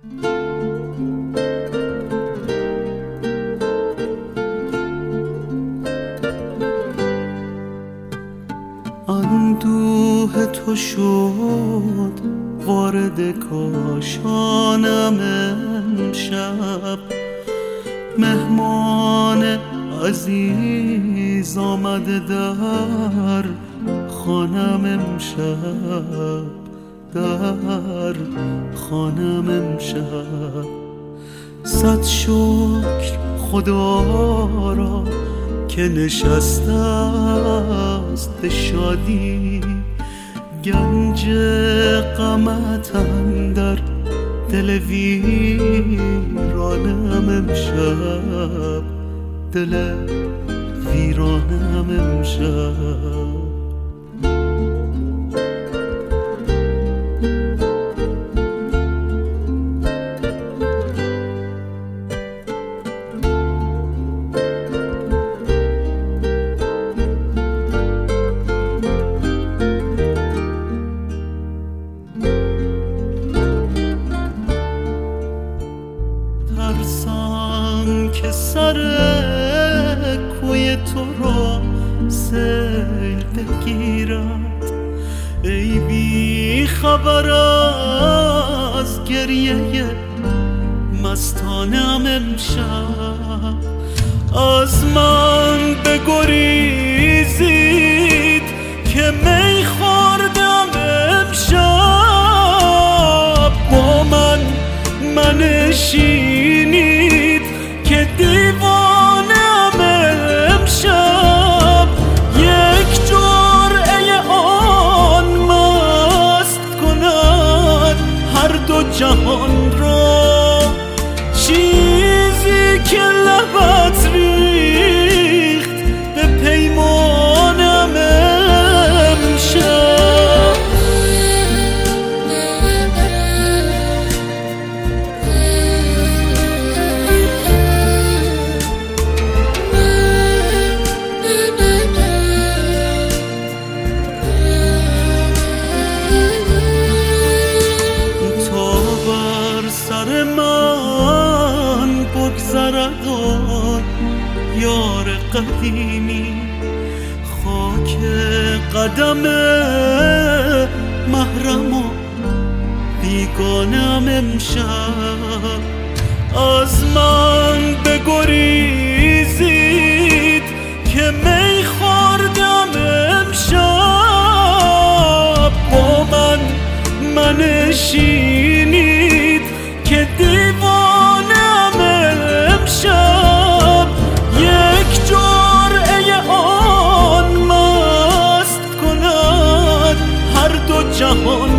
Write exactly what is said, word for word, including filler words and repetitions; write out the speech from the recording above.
اندوه تو شد وارد کاشانم امشب، مهمان عزیز آمده در خانم امشب، در خانم امشب. صد شکر خدا را که نشسته است به شادی، گنج غمت اندر دل ویرانم امشب، دل ویرانم امشب. ترسم که سر کوی تو را سیل بگیرد، ای بی خبر از گریه مستانم امشب. از من بگریزید که می خوردم امشب، با من منشینید که دیوانم امشب. یک جرعه آن مست کند هر دو جهان را، چیزی که لبت ریخت به پیمانم امشب. سر من بگذرد آن یار قدیمی، خاک قدم محرم و بیگانم امشب. از من بگریزید که می خوردم امشب، با من منشینید که دیوانم امشب. یک جرعه آن مست کند هر دو جهان